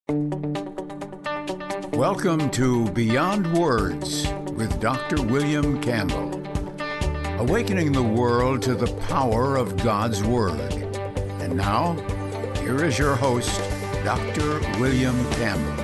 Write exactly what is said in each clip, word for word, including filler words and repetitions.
Welcome to Beyond Words with Doctor William Campbell, awakening the world to the power of God's Word. And now, here is your host, Doctor William Campbell.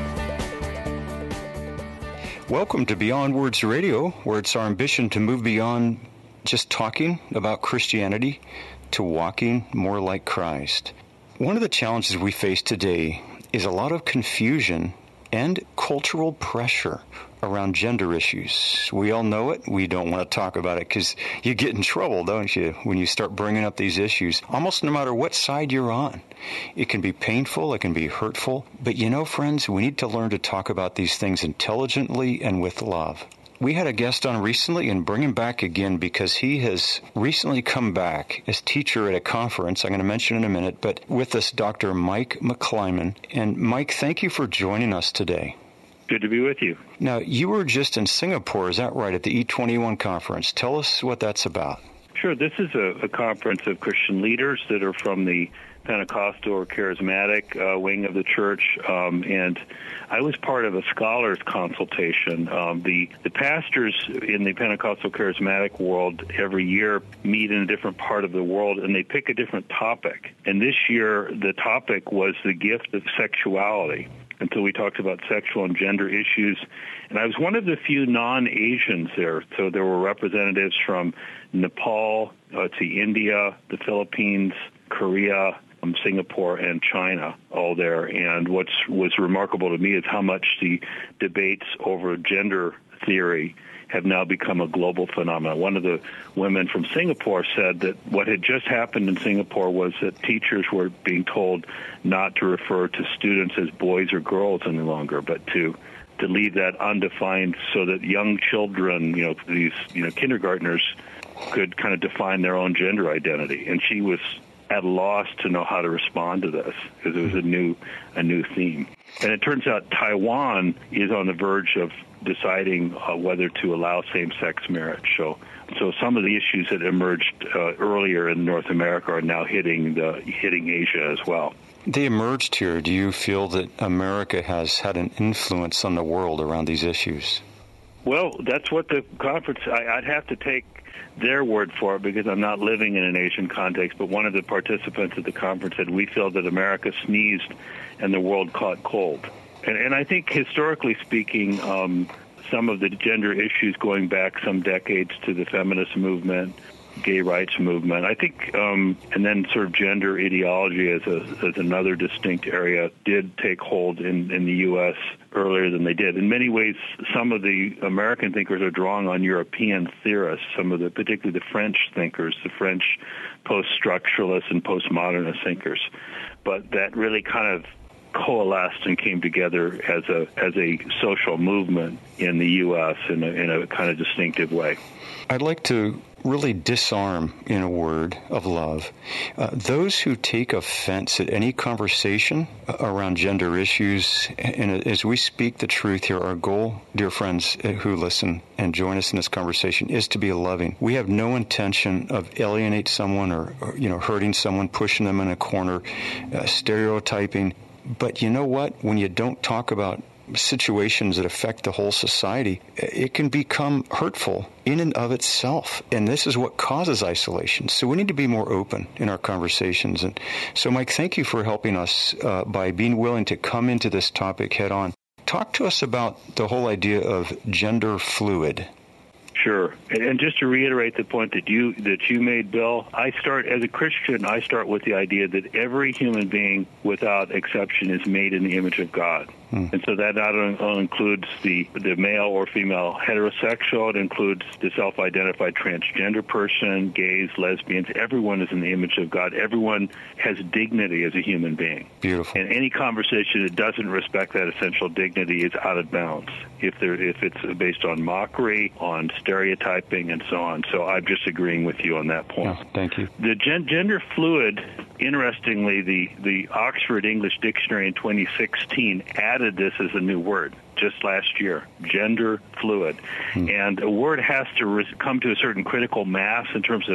Welcome to Beyond Words Radio, where it's our ambition to move beyond just talking about Christianity to walking more like Christ. One of the challenges we face today is a lot of confusion and cultural pressure around gender issues. We all know it. We don't want to talk about it because you get in trouble, don't you, when you start bringing up these issues, almost no matter what side you're on. It can be painful, it can be hurtful, but you know, friends, we need to learn to talk about these things intelligently and with love. We had a guest on recently and bring him back again because he has recently come back as teacher at a conference I'm going to mention in a minute, but with us, Doctor Mike McClyman. And Mike, thank you for joining us today. Good to be with you. Now, you were just in Singapore, is that right, at the E twenty-one conference. Tell us what that's about. Sure. This is a, a conference of Christian leaders that are from the Pentecostal or Charismatic uh, wing of the church, um, and I was part of a scholars consultation. Um, the, the pastors in the Pentecostal Charismatic world every year meet in a different part of the world, and they pick a different topic. And this year, the topic was the gift of sexuality. And so we talked about sexual and gender issues. And I was one of the few non-Asians there. So there were representatives from Nepal, uh, let's see, India, the Philippines, Korea, um, Singapore, and China, all there. And what was remarkable to me is how much the debates over gender theory have now become a global phenomenon. One of the women from Singapore said that what had just happened in Singapore was that teachers were being told not to refer to students as boys or girls any longer, but to to leave that undefined so that young children, you know, these you know kindergartners could kind of define their own gender identity. And she was at a loss to know how to respond to this because it was a new a new theme. And it turns out Taiwan is on the verge of deciding uh, whether to allow same-sex marriage. So, so some of the issues that emerged uh, earlier in North America are now hitting the hitting Asia as well. They emerged here. Do you feel that America has had an influence on the world around these issues? Well, that's what the conference. I, I'd have to take their word for it because I'm not living in an Asian context, but one of the participants at the conference said, we feel that America sneezed and the world caught cold. And, and I think historically speaking, um, some of the gender issues going back some decades to the feminist movement, gay rights movement, I think, um, and then sort of gender ideology as, a, as another distinct area did take hold in, in the U S earlier than they did. In many ways, some of the American thinkers are drawing on European theorists, some of the, particularly the French thinkers, the French post-structuralists and postmodernist thinkers. But that really kind of coalesced and came together as a as a social movement in the U S in a, in a kind of distinctive way. I'd like to really disarm, in a word, of love, uh, those who take offense at any conversation around gender issues. And as we speak the truth here, our goal, dear friends who listen and join us in this conversation, is to be loving. We have no intention of alienate someone or, or you know, hurting someone, pushing them in a corner, uh, stereotyping. But you know what? When you don't talk about situations that affect the whole society, it can become hurtful in and of itself. And this is what causes isolation. So we need to be more open in our conversations. And so, Mike, thank you for helping us uh, by being willing to come into this topic head on. Talk to us about the whole idea of gender fluid. Sure. And just to reiterate the point that you that you made, Bill, I start, as a Christian, I start with the idea that every human being, without exception, is made in the image of God. Hmm. And so that not only includes the, the male or female heterosexual, it includes the self-identified transgender person, gays, lesbians. Everyone is in the image of God. Everyone has dignity as a human being. Beautiful. And any conversation that doesn't respect that essential dignity is out of bounds, if there if it's based on mockery, on stereotyping, and so on. So I'm just agreeing with you on that point. Oh, thank you. The gen- gender fluid, interestingly, the, the Oxford English Dictionary in twenty sixteen added this as a new word just last year, gender fluid. Hmm. And a word has to res- come to a certain critical mass in terms of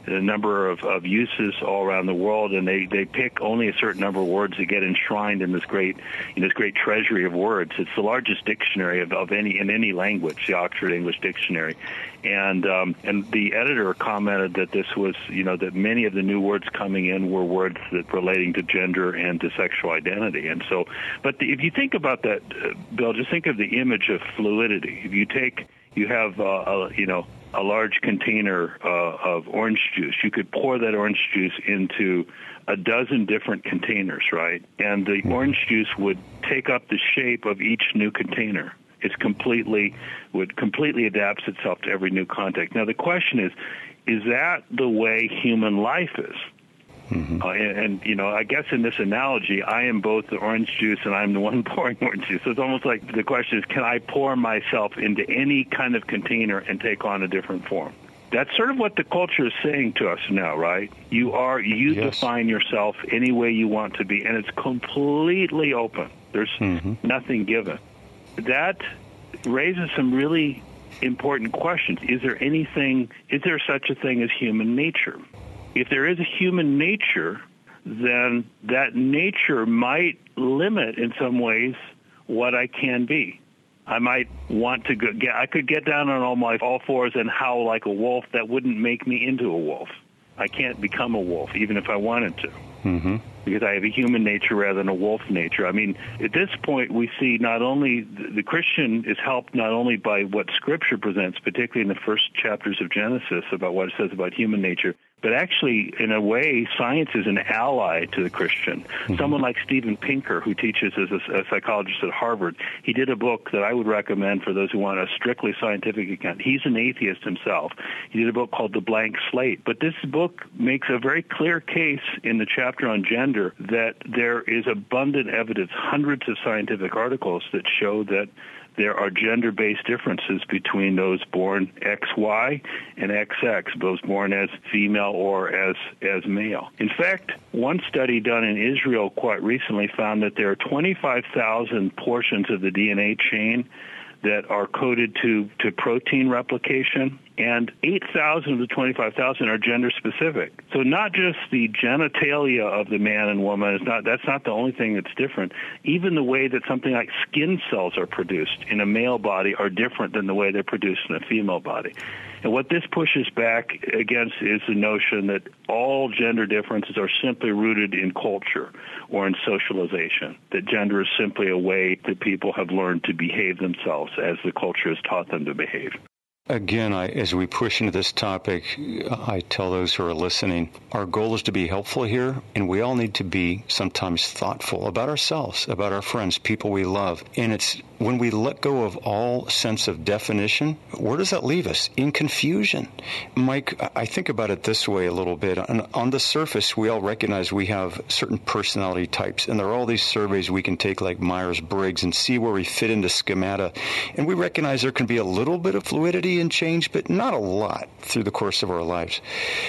a number of, of uses all around the world, and they, they pick only a certain number of words that get enshrined in this great in this great treasury of words. It's the largest dictionary of, of any in any language, the Oxford English Dictionary. And um, and the editor commented that this was, you know, that many of the new words coming in were words that relating to gender and to sexual identity. And so, but the, if you think about that, uh, Bill, just think of the image of fluidity. If you take, you have, uh, a, you know, a large container uh, of orange juice, you could pour that orange juice into a dozen different containers, right? And the mm-hmm. orange juice would take up the shape of each new container. It's completely, would completely adapts itself to every new context. Now, the question is, is that the way human life is? Mm-hmm. Uh, and, and, you know, I guess in this analogy, I am both the orange juice and I'm the one pouring orange juice. So it's almost like the question is, can I pour myself into any kind of container and take on a different form? That's sort of what the culture is saying to us now, right? You are, you yes. define yourself any way you want to be, and it's completely open. There's mm-hmm. nothing given. That raises some really important questions. Is there anything, is there such a thing as human nature? If there is a human nature, then that nature might limit in some ways what I can be. I might want to go, get, I could get down on all my all fours and howl like a wolf. That wouldn't make me into a wolf. I can't become a wolf, even if I wanted to. Mm-hmm. Because I have a human nature rather than a wolf nature. I mean, at this point, we see not only the Christian is helped not only by what Scripture presents, particularly in the first chapters of Genesis about what it says about human nature, but actually, in a way, science is an ally to the Christian. Mm-hmm. Someone like Steven Pinker, who teaches as a, a psychologist at Harvard, he did a book that I would recommend for those who want a strictly scientific account. He's an atheist himself. He did a book called The Blank Slate. But this book makes a very clear case in the chapter on gender that there is abundant evidence, hundreds of scientific articles that show that there are gender-based differences between those born X Y and X X, those born as female or as, as male. In fact, one study done in Israel quite recently found that there are twenty-five thousand portions of the D N A chain that are coded to, to protein replication, and eight thousand of the twenty-five thousand are gender-specific. So not just the genitalia of the man and woman, is not, that's not the only thing that's different. Even the way that something like skin cells are produced in a male body are different than the way they're produced in a female body. And what this pushes back against is the notion that all gender differences are simply rooted in culture or in socialization, that gender is simply a way that people have learned to behave themselves as the culture has taught them to behave. Again, I, as we push into this topic, I tell those who are listening, our goal is to be helpful here, and we all need to be sometimes thoughtful about ourselves, about our friends, people we love. And it's when we let go of all sense of definition, where does that leave us? In confusion. Mike, I think about it this way a little bit. On, on the surface, we all recognize we have certain personality types, and there are all these surveys we can take like Myers-Briggs and see where we fit into schemata. And we recognize there can be a little bit of fluidity and change, but not a lot through the course of our lives.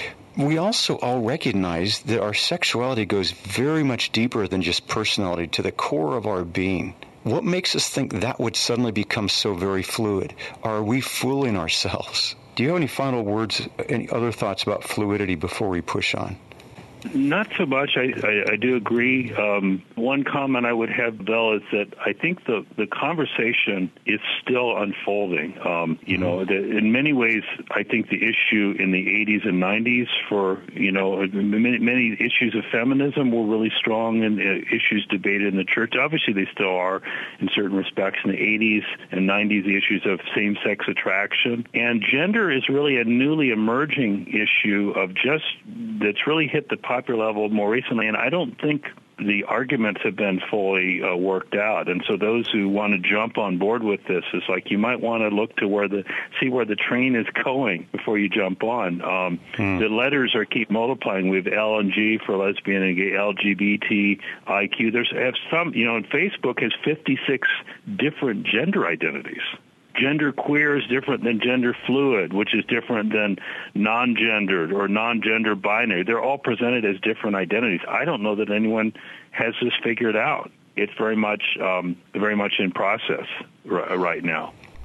We also all recognize that our sexuality goes very much deeper than just personality, to the core of our being. What makes us think that would suddenly become so very fluid? Are we fooling ourselves? Do you have any final words, any other thoughts about fluidity before we push on? Not so much. I, I, I do agree. Um, one comment I would have, Bill, is that I think the, the conversation is still unfolding. Um, you mm-hmm. know, the, in many ways, I think the issue in the eighties and nineties for, you know, many, many issues of feminism were really strong, and uh, issues debated in the church. Obviously, they still are in certain respects. In the eighties and nineties, the issues of same-sex attraction. And gender is really a newly emerging issue of just that's really hit the popular level more recently, and I don't think the arguments have been fully uh, worked out. And so those who want to jump on board with this, is like you might want to look to where the see where the train is going before you jump on. Um, hmm. The letters are keep multiplying. We have L and G for lesbian and gay, L G B T I Q. There's have some, you know, and Facebook has fifty-six different gender identities. Gender queer is different than gender fluid, which is different than non-gendered or non-gender binary. They're all presented as different identities. I don't know that anyone has this figured out. It's very much, um, very much in process r- right now.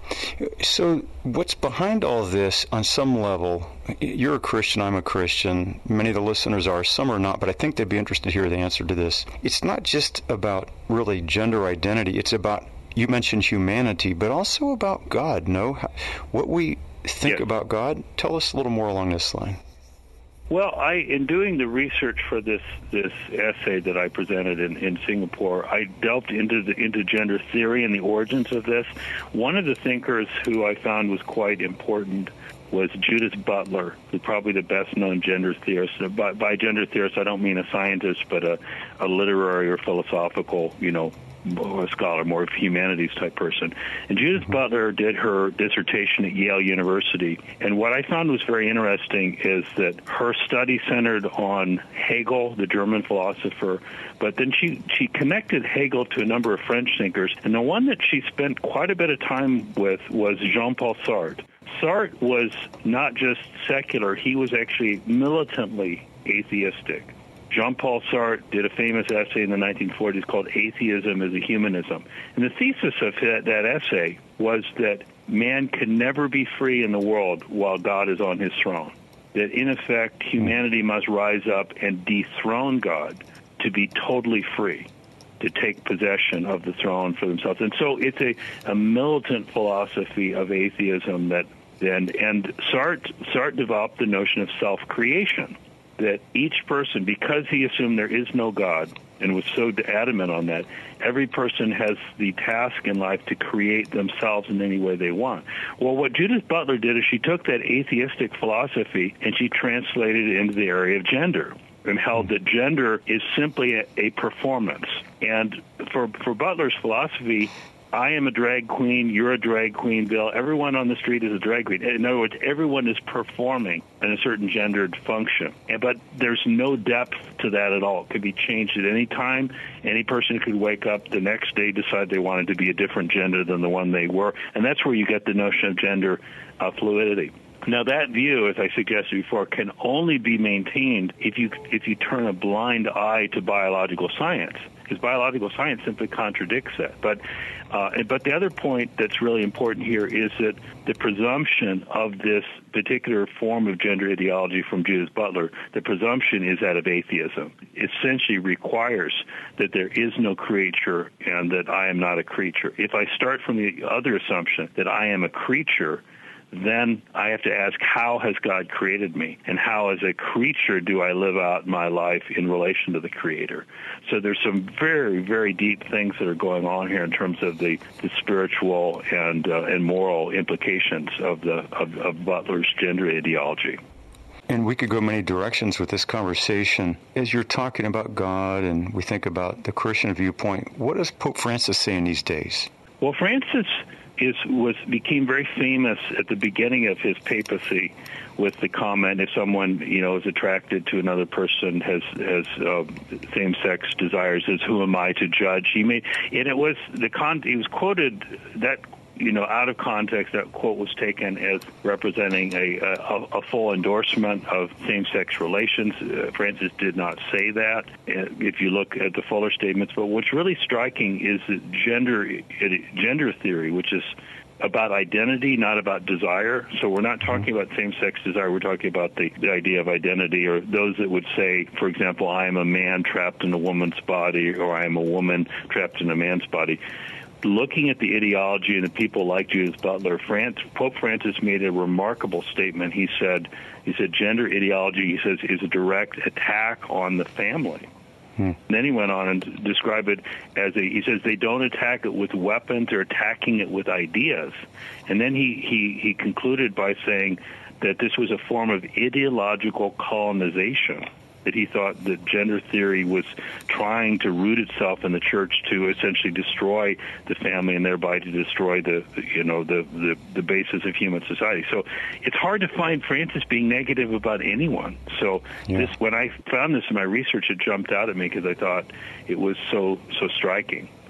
So what's behind all this on some level? You're a Christian, I'm a Christian, many of the listeners are, some are not, but I think they'd be interested to hear the answer to this. It's not just about really gender identity, it's about, you mentioned humanity, but also about God, no? What we think yes. about God, tell us a little more along this line. Well, I, in doing the research for this this essay that I presented in, in Singapore, I delved into the into gender theory and the origins of this. One of the thinkers who I found was quite important was Judith Butler, who's probably the best-known gender theorist. By, by gender theorist, I don't mean a scientist, but a, a literary or philosophical, you know, a scholar, more of a humanities type person. And Judith mm-hmm. Butler did her dissertation at Yale University. And what I found was very interesting is that her study centered on Hegel, the German philosopher, but then she, she connected Hegel to a number of French thinkers. And the one that she spent quite a bit of time with was Jean-Paul Sartre. Sartre was not just secular, he was actually militantly atheistic. Jean-Paul Sartre did a famous essay in the nineteen forties called Atheism as a Humanism. And the thesis of that, that essay was that man can never be free in the world while God is on his throne. That, in effect, humanity must rise up and dethrone God to be totally free, to take possession of the throne for themselves. And so it's a, a militant philosophy of atheism that, and, and Sartre, Sartre developed the notion of self-creation, that each person, because he assumed there is no God and was so adamant on that, every person has the task in life to create themselves in any way they want. Well, what Judith Butler did is she took that atheistic philosophy and she translated it into the area of gender and held that gender is simply a, a performance. And for, for Butler's philosophy, I am a drag queen, you're a drag queen, Bill. Everyone on the street is a drag queen. In other words, everyone is performing in a certain gendered function. But there's no depth to that at all. It could be changed at any time. Any person could wake up the next day, decide they wanted to be a different gender than the one they were. And that's where you get the notion of gender uh, fluidity. Now, that view, as I suggested before, can only be maintained if you if you turn a blind eye to biological science, because biological science simply contradicts that. But uh, but the other point that's really important here is that the presumption of this particular form of gender ideology from Judith Butler, the presumption is that of atheism. It essentially requires that there is no creature and that I am not a creature. If I start from the other assumption that I am a creature, then I have to ask, how has God created me? And how, as a creature, do I live out my life in relation to the Creator? So there's some very, very deep things that are going on here in terms of the, the spiritual and uh, and moral implications of the of, of Butler's gender ideology. And we could go many directions with this conversation. As you're talking about God and we think about the Christian viewpoint, what does Pope Francis say in these days? Well, Francis is was became very famous at the beginning of his papacy with the comment, if someone, you know, is attracted to another person, has has uh, same-sex desires, as who am I to judge? He made, and it was the con. He was quoted that. You know, out of context, that quote was taken as representing a, a, a full endorsement of same-sex relations. Uh, Francis did not say that, uh, if you look at the fuller statements. But what's really striking is that gender, gender theory, which is about identity, not about desire. So we're not talking about same-sex desire. We're talking about the, the idea of identity, or those that would say, for example, I am a man trapped in a woman's body, or I am a woman trapped in a man's body. Looking at the ideology and the people like Judith Butler, France, Pope Francis made a remarkable statement. He said, he said, gender ideology, he says, is a direct attack on the family. Hmm. And then he went on and described it as a, he says, they don't attack it with weapons, they're attacking it with ideas. And then he, he, he concluded by saying that this was a form of ideological colonization, that he thought that gender theory was trying to root itself in the church to essentially destroy the family and thereby to destroy the, you know, the, the, the basis of human society. So it's hard to find Francis being negative about anyone. So yeah. this, when I found this in my research, it jumped out at me because I thought it was so, so striking.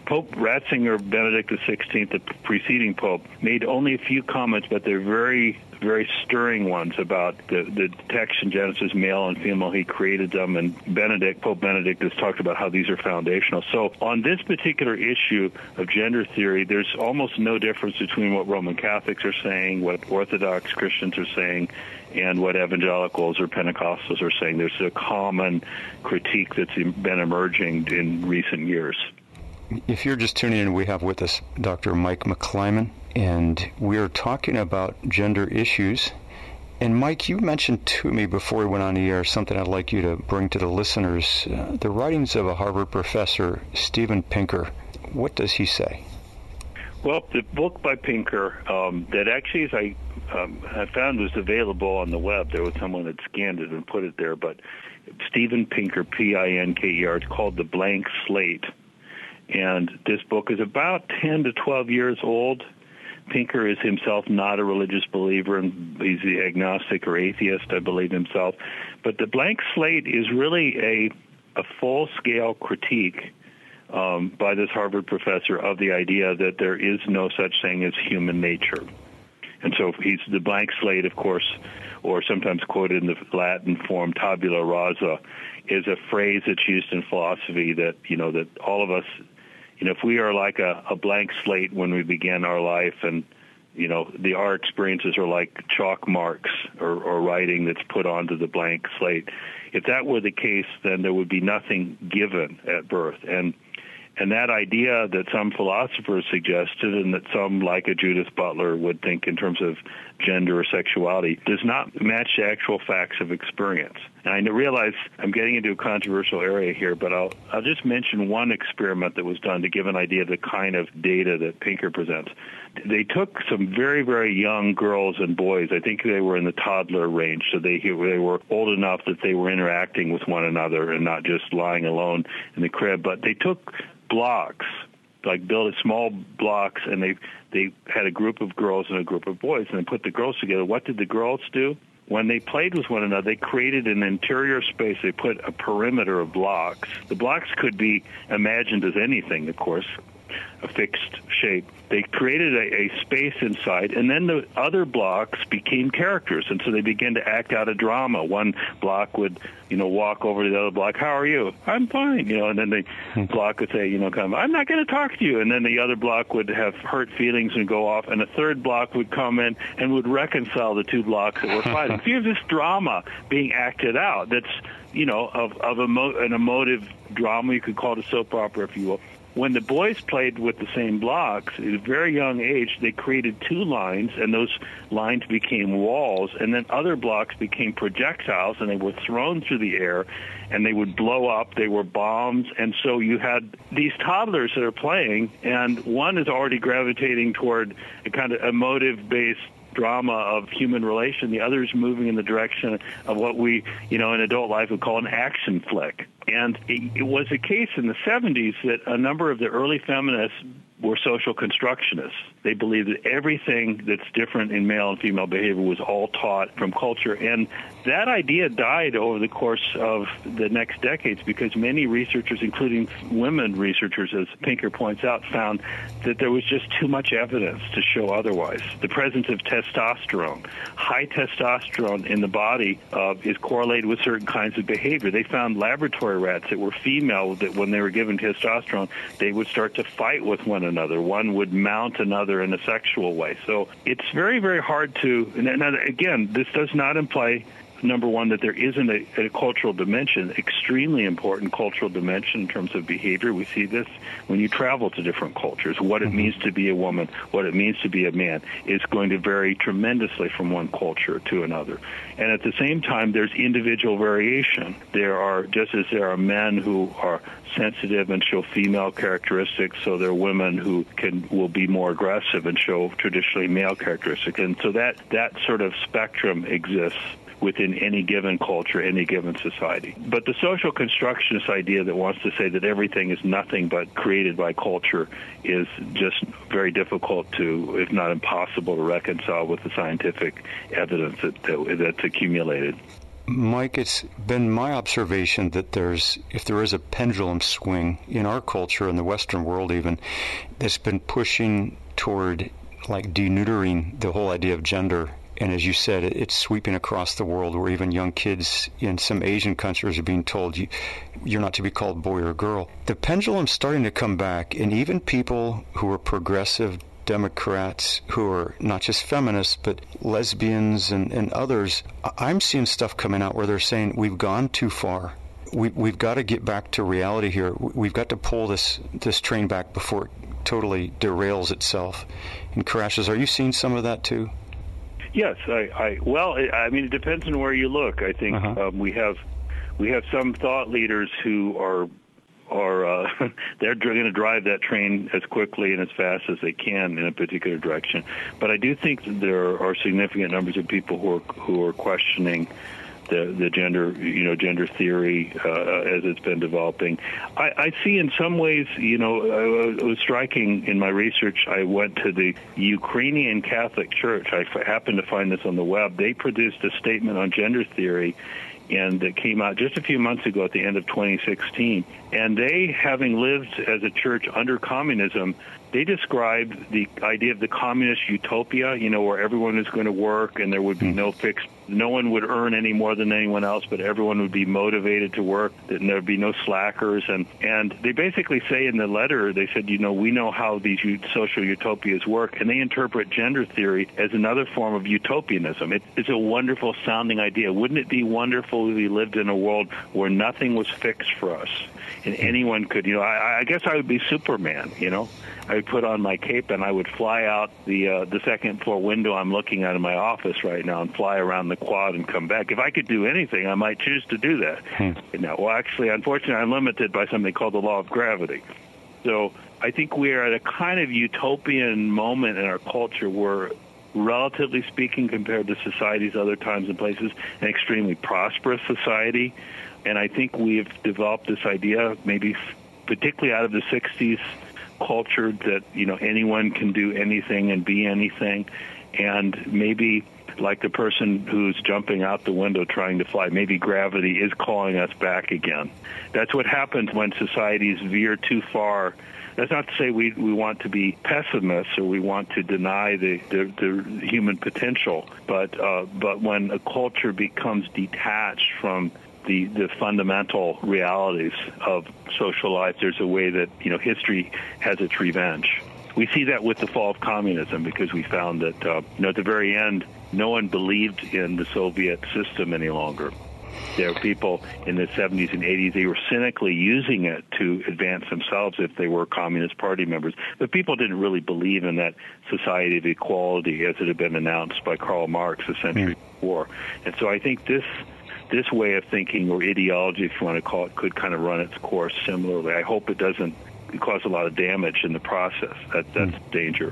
Pope Ratzinger, Benedict the sixteenth, the preceding Pope, made only a few comments, but they're very, very stirring ones about the, the text in Genesis, male and female. He created them, and Benedict, Pope Benedict, has talked about how these are foundational. So on this particular issue of gender theory, there's almost no difference between what Roman Catholics are saying, what Orthodox Christians are saying, and what evangelicals or Pentecostals are saying. There's a common critique that's been emerging in recent years. If you're just tuning in, we have with us Doctor Mike McClyman, and we are talking about gender issues. And Mike, you mentioned to me before we went on the air something I'd like you to bring to the listeners, uh, the writings of a Harvard professor, Steven Pinker. What does he say? Well, the book by Pinker um, that actually, as I, um, I found, was available on the web. There was someone that scanned it and put it there. But Steven Pinker, P I N K E R, it's called The Blank Slate. And this book is about ten to twelve years old. Pinker is himself not a religious believer, and he's the agnostic or atheist, I believe himself. But The Blank Slate is really a, a full-scale critique um, by this Harvard professor of the idea that there is no such thing as human nature. And so he's the blank slate, of course, or sometimes quoted in the Latin form, tabula rasa, is a phrase that's used in philosophy that, you know, that all of us, you know, if we are like a, a blank slate when we begin our life, and, you know, the our experiences are like chalk marks or, or writing that's put onto the blank slate. If that were the case, then there would be nothing given at birth. And and that idea that some philosophers suggested, and that some, like a Judith Butler, would think in terms of gender or sexuality, does not match the actual facts of experience. And I realize I'm getting into a controversial area here, but I'll I'll just mention one experiment that was done to give an idea of the kind of data that Pinker presents. They took some very, very young girls and boys. I think they were in the toddler range, so they they were old enough that they were interacting with one another and not just lying alone in the crib. But they took blocks, like built small blocks, and they they had a group of girls and a group of boys, and they put the girls together. What did the girls do? When they played with one another, they created an interior space. They put a perimeter of blocks. The blocks could be imagined as anything, of course, a fixed shape. They created a, a space inside, and then the other blocks became characters, and so they began to act out a drama. One block would, you know, walk over to the other block, "How are you?" "I'm fine," you know, and then the block would say, you know, kind of, "I'm not going to talk to you," and then the other block would have hurt feelings and go off, and a third block would come in and would reconcile the two blocks that were fighting. So you have this drama being acted out that's, you know, of, of emo- an emotive drama. You could call it a soap opera, if you will. When the boys played with the same blocks, at a very young age, they created two lines, and those lines became walls, and then other blocks became projectiles, and they were thrown through the air, and they would blow up. They were bombs, and so you had these toddlers that are playing, and one is already gravitating toward a kind of emotive-based drama of human relation. The other is moving in the direction of what we, you know, in adult life would call an action flick. And it, it was a case in the seventies that a number of the early feminists were social constructionists. They believed that everything that's different in male and female behavior was all taught from culture. And that idea died over the course of the next decades because many researchers, including women researchers, as Pinker points out, found that there was just too much evidence to show otherwise. The presence of testosterone, high testosterone in the body uh, is correlated with certain kinds of behavior. They found laboratory rats that were female that when they were given testosterone, they would start to fight with one another. One would mount another in a sexual way. So it's very, very hard to, and again, this does not imply, number one, that there isn't a, a cultural dimension, extremely important cultural dimension in terms of behavior. We see this when you travel to different cultures. What it means to be a woman, what it means to be a man is going to vary tremendously from one culture to another. And at the same time, there's individual variation. There are, just as there are men who are sensitive and show female characteristics, so there are women who can will be more aggressive and show traditionally male characteristics. And so that, that sort of spectrum exists within any given culture, any given society. But the social constructionist idea that wants to say that everything is nothing but created by culture is just very difficult to, if not impossible, to reconcile with the scientific evidence that, that that's accumulated. Mike, it's been my observation that there's, if there is a pendulum swing in our culture, in the Western world even, that's been pushing toward like deneutering the whole idea of gender. And as you said, it's sweeping across the world, where even young kids in some Asian countries are being told you, you're not to be called boy or girl. The pendulum's starting to come back, and even people who are progressive Democrats, who are not just feminists, but lesbians and, and others, I'm seeing stuff coming out where they're saying we've gone too far. We, we've got to get back to reality here. We've got to pull this, this train back before it totally derails itself and crashes. Are you seeing some of that too? Yes, I, I well, I mean, it depends on where you look. I think uh-huh. um, we have we have some thought leaders who are are uh, they're going to drive that train as quickly and as fast as they can in a particular direction. But I do think that there are significant numbers of people who are who are questioning the the gender you know gender theory uh, as it's been developing. I, I see in some ways, you know, uh, it was striking in my research. I went to the Ukrainian Catholic Church. I f- happened to find this on the web. They produced a statement on gender theory, and it came out just a few months ago at the end of twenty sixteen. And they, having lived as a church under communism, they described the idea of the communist utopia, you know, where everyone is going to work and there would be no fixed, no one would earn any more than anyone else, but everyone would be motivated to work, and there would be no slackers. And, and they basically say in the letter, they said, you know, we know how these social utopias work, and they interpret gender theory as another form of utopianism. It, it's a wonderful sounding idea. Wouldn't it be wonderful if we lived in a world where nothing was fixed for us? And anyone could, you know, I, I guess I would be Superman, you know. I would put on my cape and I would fly out the uh, the second floor window I'm looking at in my office right now and fly around the quad and come back. If I could do anything, I might choose to do that. Hmm. Now, well, actually, unfortunately, I'm limited by something called the law of gravity. So I think we are at a kind of utopian moment in our culture where, relatively speaking, compared to societies other times and places, an extremely prosperous society. And I think we've developed this idea, maybe particularly out of the sixties culture, that, you know, anyone can do anything and be anything. And maybe, like the person who's jumping out the window trying to fly, maybe gravity is calling us back again. That's what happens when societies veer too far. That's not to say we, we want to be pessimists or we want to deny the, the, the human potential, but uh, but when a culture becomes detached from the, the fundamental realities of social life, there's a way that, you know, history has its revenge. We see that with the fall of communism, because we found that, uh, you know, at the very end, no one believed in the Soviet system any longer. There were people in the seventies and eighties, they were cynically using it to advance themselves if they were Communist Party members. But people didn't really believe in that society of equality as it had been announced by Karl Marx a century mm. before. And so I think this this way of thinking, or ideology, if you want to call it, could kind of run its course similarly. I hope it doesn't cause a lot of damage in the process. That, that's mm. danger.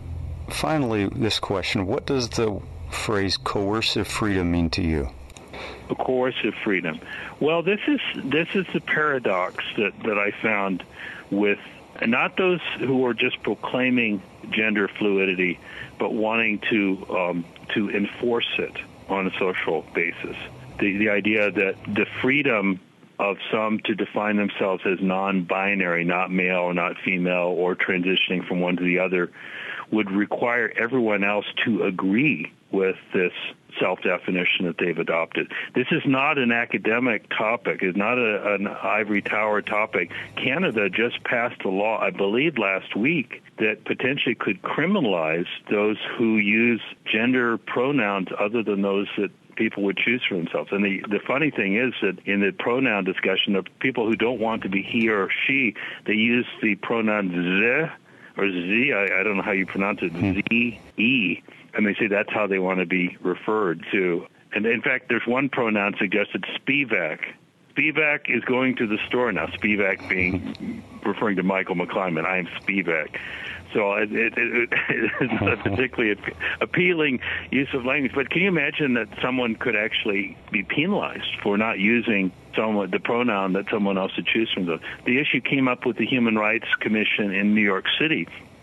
Finally, this question: what does the phrase coercive freedom mean to you? Coercive freedom. Well, this is this is the paradox that, that I found with not those who are just proclaiming gender fluidity, but wanting to um, to enforce it on a social basis. The the idea that the freedom of some to define themselves as non-binary, not male or not female, or transitioning from one to the other, would require everyone else to agree with this self-definition that they've adopted. This is not an academic topic. It's not a, an ivory tower topic. Canada just passed a law, I believe last week, that potentially could criminalize those who use gender pronouns other than those that people would choose for themselves. And the, the funny thing is that in the pronoun discussion, the people who don't want to be he or she, they use the pronoun ze or z, I, I don't know how you pronounce it, hmm. z, e, and they say that's how they want to be referred to. And in fact, there's one pronoun suggested, Spivak. Spivak is going to the store now, Spivak being referring to Michael McClyman. I am Spivak. So it, it, it, it's a particularly appealing use of language. But can you imagine that someone could actually be penalized for not using someone, the pronoun that someone else would choose from them? The issue came up with the Human Rights Commission in New York City.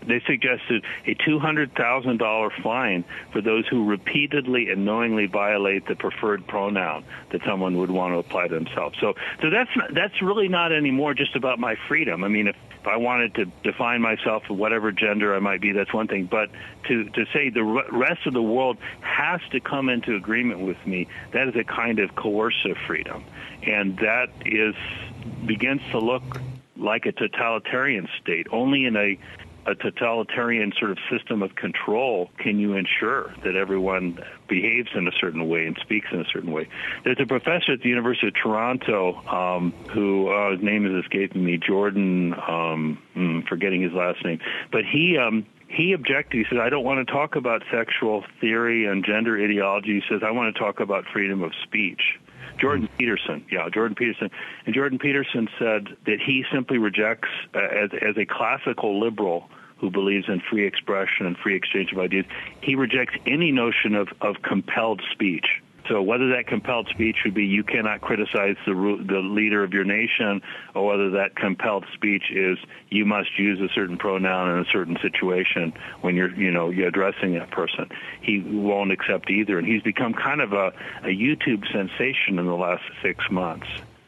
They suggested a two hundred thousand dollars fine for those who repeatedly and knowingly violate the preferred pronoun that someone would want to apply to themselves. So, so that's not, that's really not anymore just about my freedom. I mean, if, if I wanted to define myself as whatever gender I might be, that's one thing. But to, to say the rest of the world has to come into agreement with me, that is a kind of coercive freedom. And that is begins to look like a totalitarian state. Only in a a totalitarian sort of system of control can you ensure that everyone behaves in a certain way and speaks in a certain way. There's a professor at the University of Toronto um, who, uh, his name is escaping me, Jordan, um, mm, forgetting his last name, but he... Um, He objected. He said, I don't want to talk about sexual theory and gender ideology. He says, I want to talk about freedom of speech. Jordan mm-hmm. Peterson, yeah, Jordan Peterson. And Jordan Peterson said that he simply rejects, uh, as, as a classical liberal who believes in free expression and free exchange of ideas, he rejects any notion of, of compelled speech. So whether that compelled speech would be you cannot criticize the the leader of your nation, or whether that compelled speech is you must use a certain pronoun in a certain situation when you're you know you're addressing that person, he won't accept either. And he's become kind of a, a YouTube sensation in the last six months.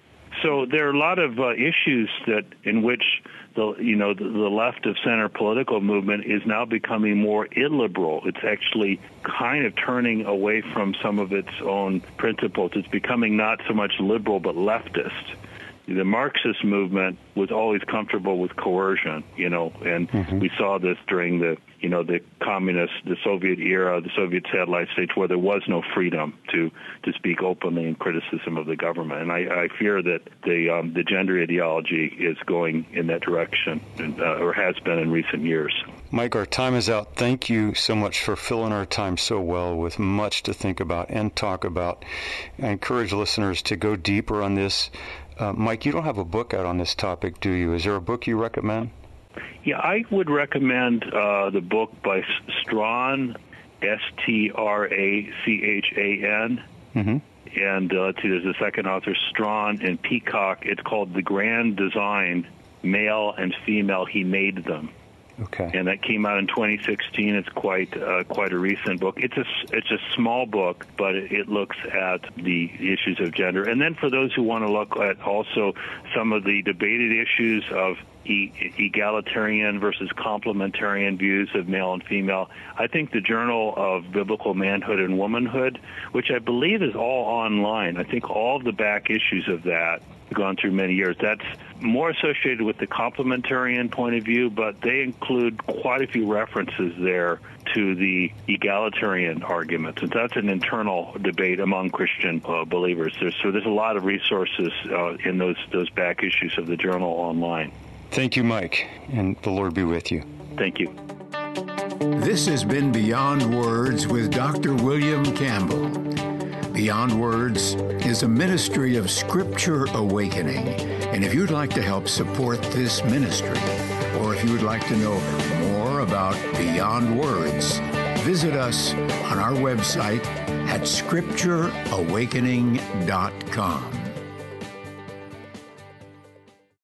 So there are a lot of uh, issues that in which the you know the, the left of center political movement is now becoming more illiberal. It's actually kind of turning away from some of its own principles. It's becoming not so much liberal but leftist. The Marxist movement was always comfortable with coercion, you know, and mm-hmm. we saw this during the, you know, the communist, the Soviet era, the Soviet satellite states, where there was no freedom to, to speak openly in criticism of the government. And I, I fear that the um, the gender ideology is going in that direction, uh, or has been in recent years. Mike, our time is out. Thank you so much for filling our time so well with much to think about and talk about. I encourage listeners to go deeper on this. Uh, Mike, you don't have a book out on this topic, do you? Is there a book you recommend? Yeah, I would recommend uh, the book by Strahan, S T R A C H A N. Mm-hmm. And uh, let's see, there's a second author, Strahan and Peacock. It's called The Grand Design, Male and Female, He Made Them. Okay. And that came out in twenty sixteen. It's quite uh, quite a recent book. It's a it's a small book, but it, it looks at the issues of gender. And then for those who want to look at also some of the debated issues of e- egalitarian versus complementarian views of male and female, I think the Journal of Biblical Manhood and Womanhood, which I believe is all online, I think all of the back issues of that gone through many years. That's more associated with the complementarian point of view, but they include quite a few references there to the egalitarian arguments. And that's an internal debate among Christian uh, believers. There's, so there's a lot of resources uh, in those, those back issues of the journal online. Thank you, Mike, and the Lord be with you. Thank you. This has been Beyond Words with Doctor William Campbell. Beyond Words is a ministry of Scripture Awakening. And if you'd like to help support this ministry, or if you would like to know more about Beyond Words, visit us on our website at scripture awakening dot com.